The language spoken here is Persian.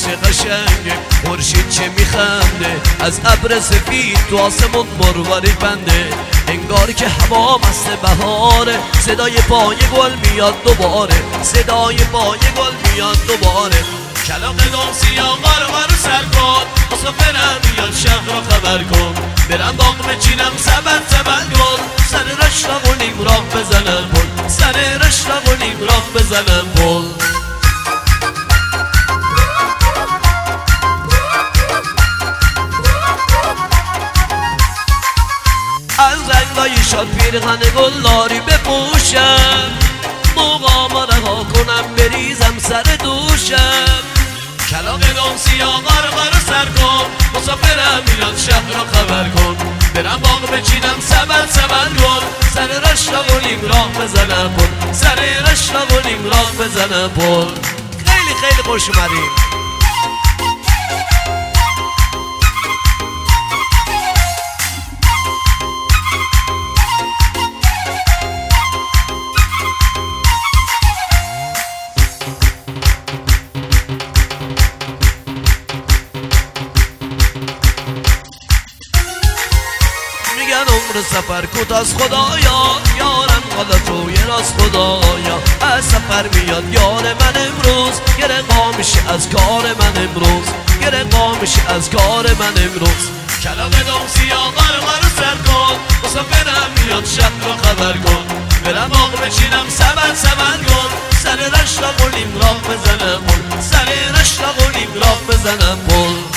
چه قشنگه، خورشید چه میخنده، از ابر سفید تو آسمون مرواری بنده. انگار که هوا مست بهاره، صدای پای گل میاد دوباره، صدای پای گل میاد دوباره. کلاغ دامسی آقا رو سر کن، مسافرم میاد شهر را خبر کن. برم باغ بچینم سبن سبن گل، سر رش را گلیم راه بزنم پل، سر رش را گلیم راه بزنم پل. از رنگای شاد پیرهن گلداری بپوشم، موقعا رها کنم بریزم سر دوشم. کلاغ دامسی آقا رو سر کن، مسافرم میاد شهر را خبر کن. برم باغ بچینم سبن سبن گل، سر رش را گلیم راه بزنم پل، سر رش را گلیم راه بزنم پل. خیلی خیلی خوش اومدیم. عمر سفر کوتاست خدایا، یارم حالا توی راست خدایا. از سفر میاد یار من امروز، گره قا میشه از کار من امروز، گره قا میشه از کار من امروز. کلاغ دامسی آقا رو سر کن، مسافرم میاد شهر را خبر کن. برم باغ بچینم سبن سبن گل، سر رش را گلیم راه بزنم پل، سر رش را گلیم راه بزنم پل.